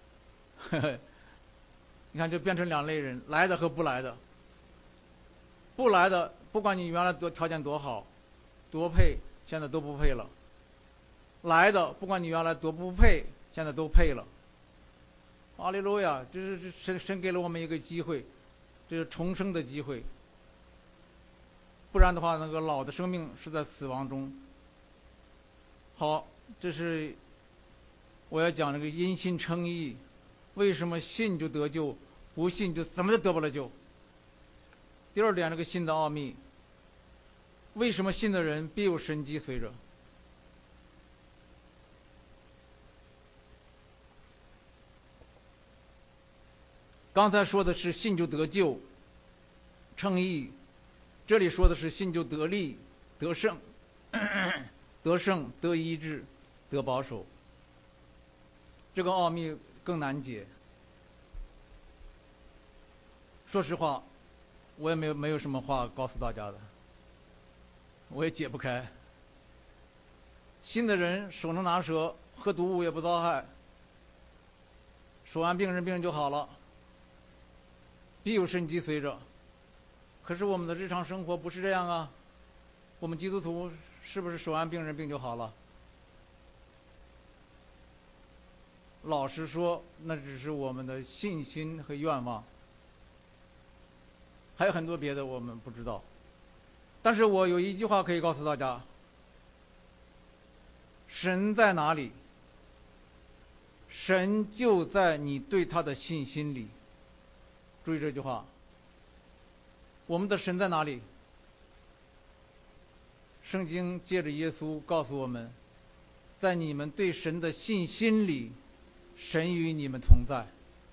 你看，就变成两类人，来的和不来的。不来的，不管你原来条件多好，多配，现在都不配了。来的，不管你原来多不配，现在都配了。哈利路亚！这是神给了我们一个机会，这是重生的机会。不然的话，那个老的生命是在死亡中。好，这是我要讲这个因信称义。为什么信就得救，不信就怎么都得不了救？第二点，这个信的奥秘。为什么信的人必有神迹随着？ 刚才说的是信就得救、称义，这里说的是信就得力、得胜、得胜、得医治、得保守。这个奥秘更难解。说实话，我也没有什么话告诉大家的，我也解不开。信的人手能拿蛇，喝毒物也不遭害，手按病人，病人就好了，必有神迹随着。可是我们的日常生活不是这样啊，我们基督徒是不是手按病人，病就好了？老实说，那只是我们的信心和愿望，还有很多别的我们不知道。但是我有一句话可以告诉大家：神在哪里？神就在你对他的信心里。注意这句话。我们的神在哪里？圣经借着耶稣告诉我们，在你们对神的信心里，神与你们同在。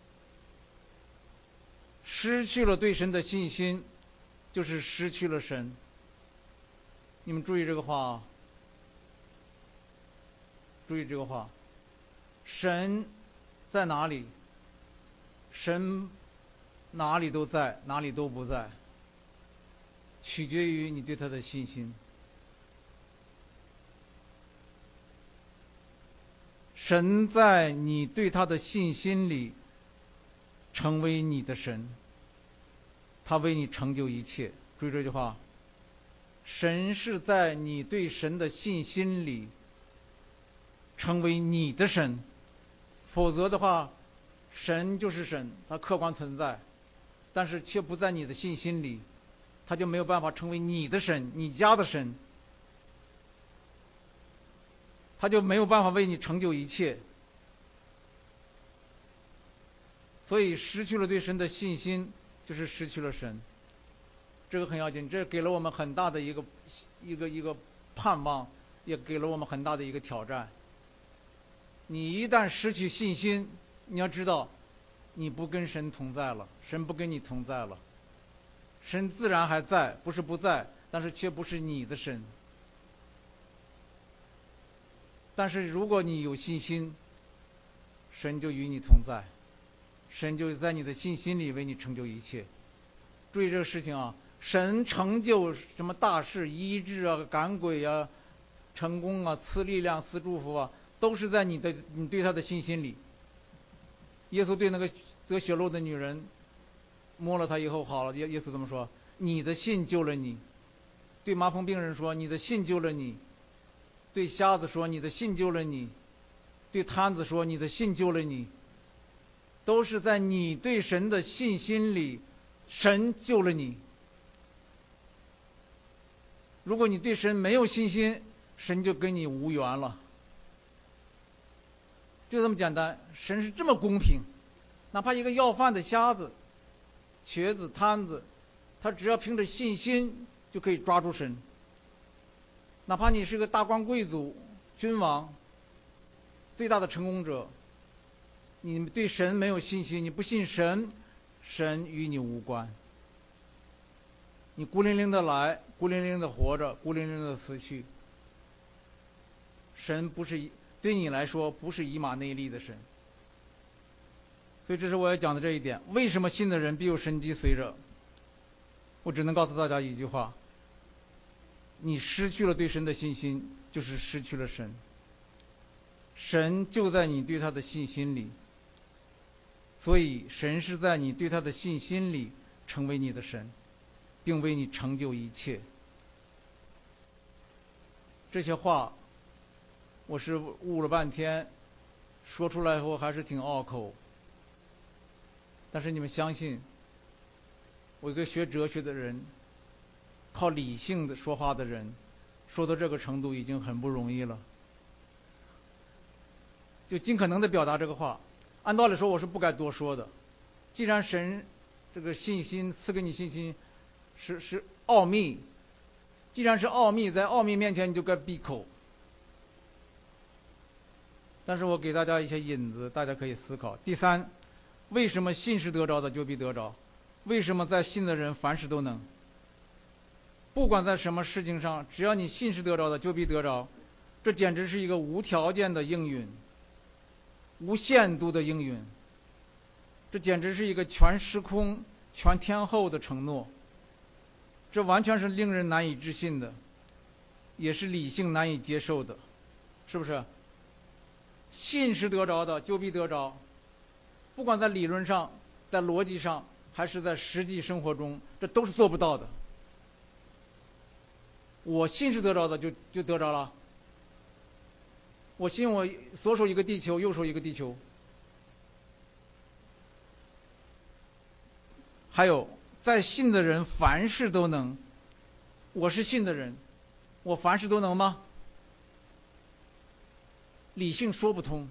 失去了对神的信心，就是失去了神。你们注意这个话啊，注意这个话。神在哪里？神哪里都在，哪里都不在，取决于你对他的信心。神在你对他的信心里成为你的神，他为你成就一切。注意这句话，神是在你对神的信心里成为你的神，否则的话，神就是神，他客观存在，但是却不在你的信心里，他就没有办法成为你的神，你家的神，他就没有办法为你成就一切。所以失去了对神的信心，就是失去了神。这个很要紧，这给了我们很大的一个盼望，也给了我们很大的一个挑战。你一旦失去信心，你要知道，你不跟神同在了，神不跟你同在了。神自然还在，不是不在，但是却不是你的神。但是如果你有信心，神就与你同在，神就在你的信心里为你成就一切。注意这个事情啊，神成就什么大事，医治啊、赶鬼啊、成功啊、赐力量、赐祝福啊，都是在你对他的信心里。耶稣对那个得血漏的女人摸了她以后好了，耶稣怎么说？你的信救了你。对麻风病人说，你的信救了你。对瞎子说，你的信救了你。对瘫子说，你的信救了你。都是在你对神的信心里，神救了你。如果你对神没有信心，神就跟你无缘了。就这么简单，神是这么公平。哪怕一个要饭的瞎子、瘸子、瘫子，他只要凭着信心就可以抓住神。哪怕你是个大官贵族、君王、最大的成功者，你对神没有信心，你不信神，神与你无关。你孤零零的来，孤零零的活着，孤零零的死去。神不是对你来说不是以马内利的神。所以这是我要讲的这一点。为什么信的人必有神迹随着？我只能告诉大家一句话：你失去了对神的信心，就是失去了神。神就在你对他的信心里，所以神是在你对他的信心里成为你的神，并为你成就一切。这些话我是悟了半天，说出来后还是挺拗口。但是你们相信，我一个学哲学的人，靠理性的说话的人，说到这个程度已经很不容易了。就尽可能的表达这个话。按道理说我是不该多说的。既然神这个信心赐给你信心是奥秘，既然是奥秘，在奥秘面前你就该闭口。但是我给大家一些引子，大家可以思考。第三， 为什么信是得着的就必得着？为什么在信的人凡事都能？不管在什么事情上，只要你信是得着的就必得着，这简直是一个无条件的应允，无限度的应允，这简直是一个全时空全天候的承诺，这完全是令人难以置信的，也是理性难以接受的，是不是？信是得着的就必得着，不管在理论上、在逻辑上，还是在实际生活中，这都是做不到的。我信是得着的就得着了，我信我左手一个地球，右手一个地球。还有在信的人凡事都能，我是信的人，我凡事都能吗？理性说不通，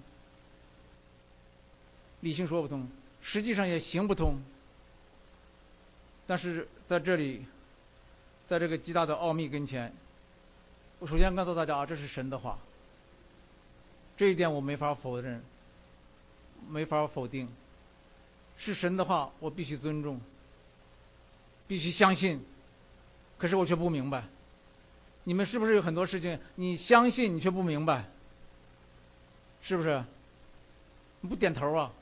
理性说不通，实际上也行不通。但是在这里，在这个极大的奥秘跟前，我首先告诉大家，这是神的话，这一点我没法否认，没法否定，是神的话，我必须尊重，必须相信。可是我却不明白，你们是不是有很多事情你相信你却不明白？是不是？你不点头啊？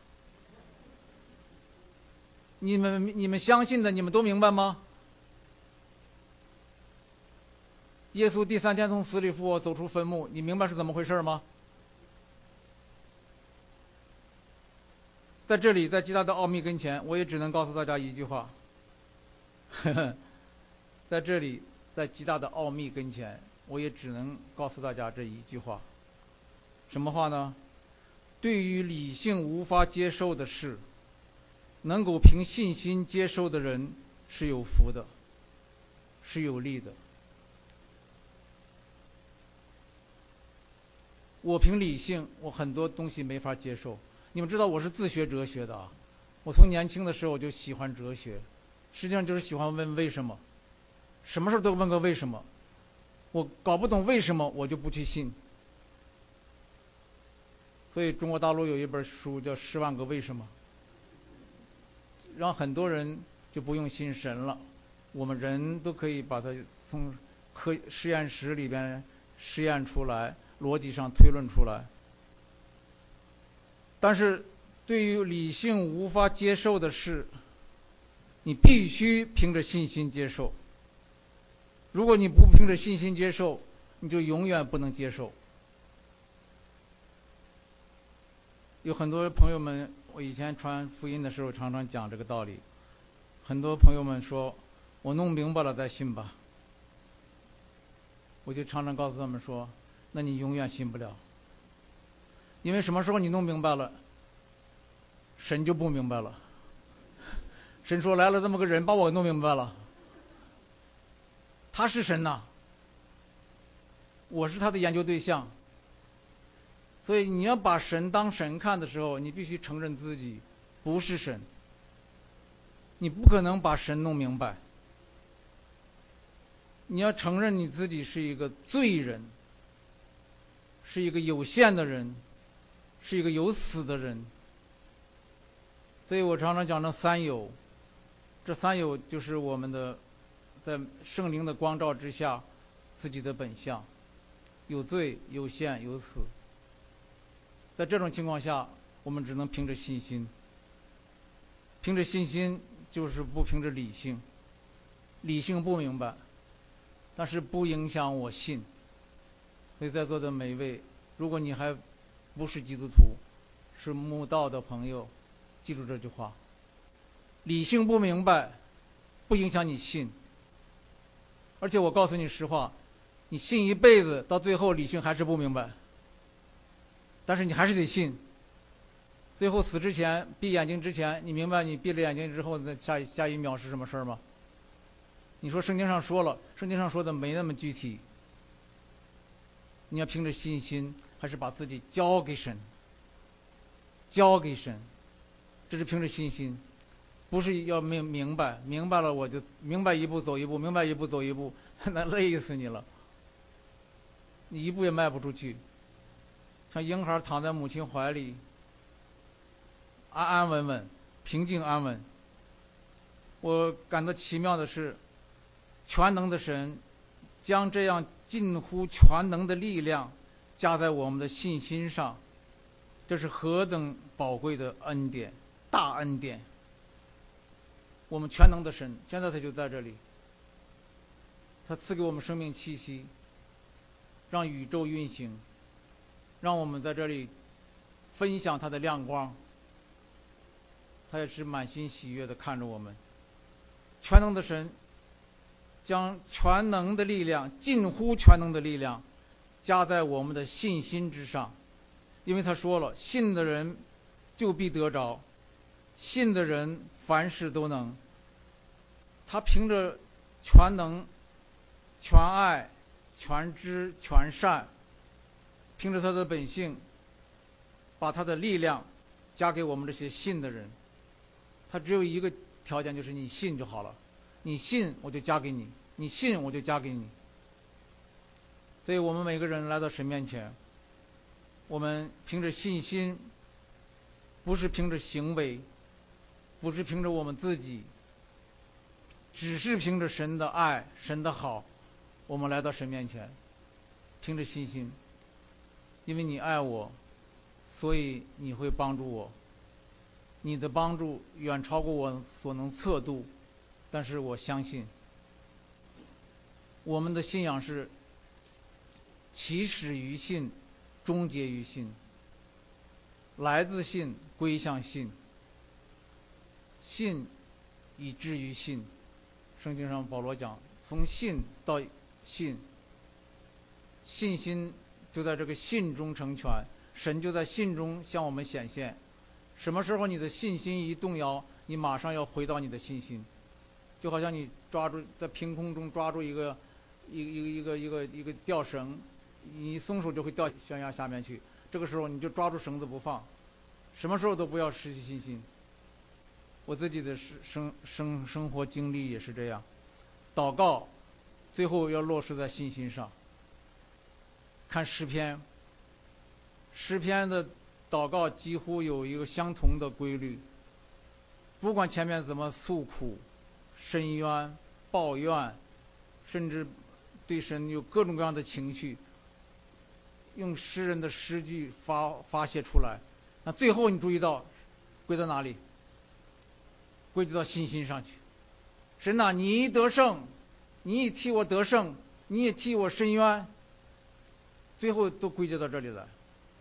你们相信的，你们都明白吗？耶稣第3天从死里复活，走出坟墓，你明白是怎么回事吗？在这里，在极大的奥秘跟前，我也只能告诉大家一句话。在这里，在极大的奥秘跟前，我也只能告诉大家这一句话。什么话呢？对于理性无法接受的事，能够凭信心接受的人是有福的，是有利的。我凭理性，我很多东西没法接受。你们知道我是自学哲学的啊，我从年轻的时候就喜欢哲学，实际上就是喜欢问为什么，什么事都问个为什么。我搞不懂为什么，我就不去信。所以中国大陆有一本书叫《10万个为什么》，让很多人就不用信神了。我们人都可以把它从实验室里边实验出来，逻辑上推论出来。但是对于理性无法接受的事，你必须凭着信心接受。如果你不凭着信心接受，你就永远不能接受。有很多朋友们，我以前传福音的时候常常讲这个道理。很多朋友们说，我弄明白了再信吧。我就常常告诉他们说，那你永远信不了。因为什么时候你弄明白了，神就不明白了。神说来了这么个人把我弄明白了，他是神呐，我是他的研究对象。所以你要把神当神看的时候，你必须承认自己不是神。你不可能把神弄明白。你要承认你自己是一个罪人，是一个有限的人，是一个有死的人。所以我常常讲的三有，这三有就是我们的在圣灵的光照之下自己的本相，有罪、有限、有死。在这种情况下，我们只能凭着信心。凭着信心就是不凭着理性，理性不明白，但是不影响我信。所以在座的每一位，如果你还不是基督徒，是慕道的朋友，记住这句话：理性不明白，不影响你信。而且我告诉你实话，你信一辈子，到最后理性还是不明白，但是你还是得信。最后死之前，闭眼睛之前，你明白你闭了眼睛之后的下一秒是什么事吗？你说圣经上说了，圣经上说的没那么具体。你要凭着信心，还是把自己交给神？交给神，这是凭着信心，不是要明白。明白了我就明白一步走一步，明白一步走一步，那累死你了，你一步也迈不出去。像婴孩躺在母亲怀里，安安稳稳， 平静安稳。我感到奇妙的是，全能的神将这样近乎全能的力量加在我们的信心上，这是何等宝贵的恩典，大恩典！我们全能的神现在他就在这里，他赐给我们生命气息，让宇宙运行，让我们在这里分享他的亮光，他也是满心喜悦地看着我们。全能的神将全能的力量，近乎全能的力量加在我们的信心之上，因为他说了，信的人就必得着，信的人凡事都能。他凭着全能、全爱、全知、全善，凭着他的本性，把他的力量加给我们这些信的人。他只有一个条件，就是你信就好了，你信我就加给你，你信我就加给你。所以我们每个人来到神面前，我们凭着信心，不是凭着行为，不是凭着我们自己，只是凭着神的爱、神的好，我们来到神面前，凭着信心。因为你爱我，所以你会帮助我，你的帮助远超过我所能测度，但是我相信，我们的信仰是起始于信，终结于信，来自信，归向信，信以至于信。圣经上保罗讲，从信到信，信心就在这个信中成全，神就在信中向我们显现。什么时候你的信心一动摇，你马上要回到你的信心，就好像你抓住在凭空中抓住一个吊绳，你一松手就会掉悬崖下面去，这个时候你就抓住绳子不放，什么时候都不要失去信心。我自己的生活经历也是这样，祷告最后要落实在信心上。看诗篇的祷告几乎有一个相同的规律，不管前面怎么诉苦、申冤、抱怨，甚至对神有各种各样的情绪，用诗人的诗句发泄出来，那最后你注意到归到哪里？归结到信心上去。神啊，你得胜，你替我得胜，你也替我伸冤，最后都归结到这里来。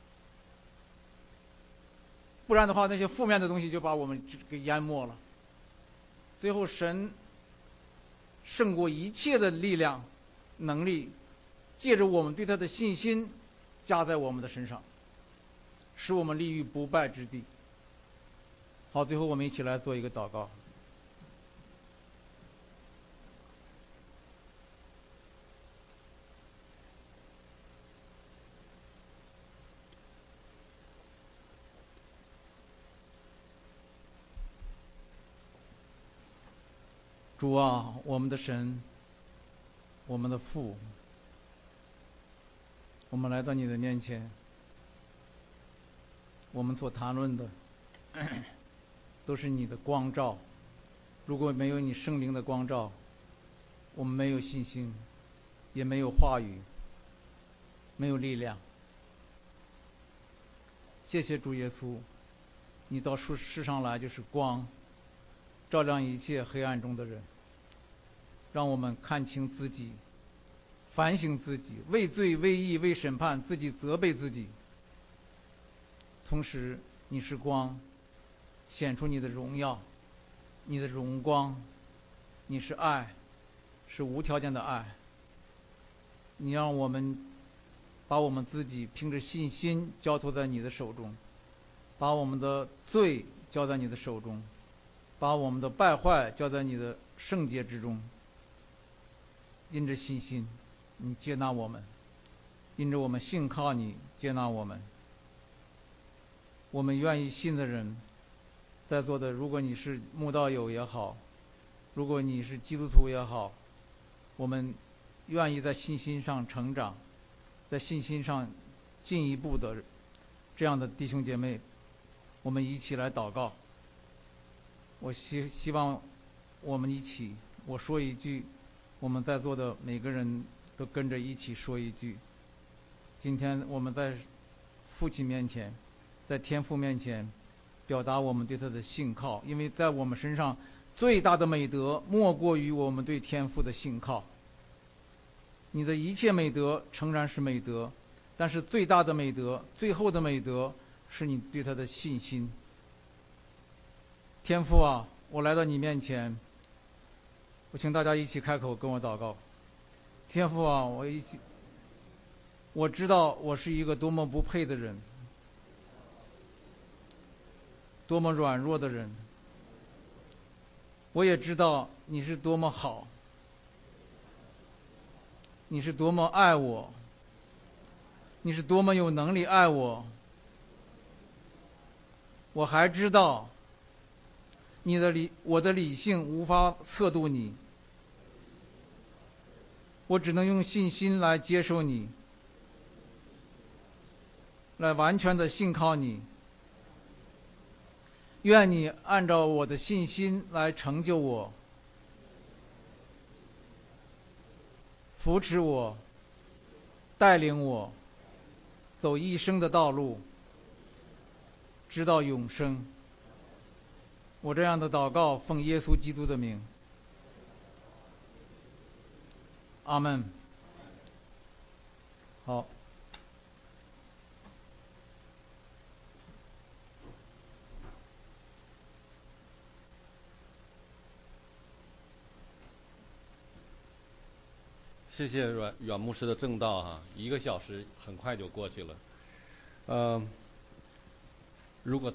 不然的话，那些负面的东西就把我们给淹没了。最后神胜过一切的力量能力，借着我们对他的信心加在我们的身上，使我们立于不败之地。好，最后我们一起来做一个祷告。主啊，我们的神，我们的父，我们来到你的面前，我们所谈论的都是你的光照。如果没有你圣灵的光照，我们没有信心，也没有话语，没有力量。谢谢主耶稣，你到世上来就是光，照亮一切黑暗中的人，让我们看清自己，反省自己，为罪为义为审判自己，责备自己。同时你是光，显出你的荣耀，你的荣光，你是爱，是无条件的爱。你让我们把我们自己凭着信心交托在你的手中，把我们的罪交在你的手中，把我们的败坏交在你的圣洁之中。因着信心，你接纳我们；因着我们信靠你，接纳我们。我们愿意信的人，在座的，如果你是慕道友也好，如果你是基督徒也好，我们愿意在信心上成长，在信心上进一步的这样的弟兄姐妹，我们一起来祷告。 我希望我们一起，我说一句，我们在座的每个人都跟着一起说一句。今天我们在父亲面前，在天父面前表达我们对他的信靠，因为在我们身上最大的美德莫过于我们对天父的信靠。你的一切美德诚然是美德，但是最大的美德，最后的美德是你对他的信心。天父啊，我来到你面前，我请大家一起开口跟我祷告。天父啊，我知道我是一个多么不配的人，多么软弱的人。我也知道你是多么好，你是多么爱我，你是多么有能力爱我。我还知道我的理性无法测度你，我只能用信心来接受你，来完全的信靠你。愿你按照我的信心来成就我，扶持我，带领我走一生的道路，直到永生。我这样的祷告奉耶稣基督的名，阿门。好。 谢谢阮牧师的正道哈，1个小时很快就过去了。如果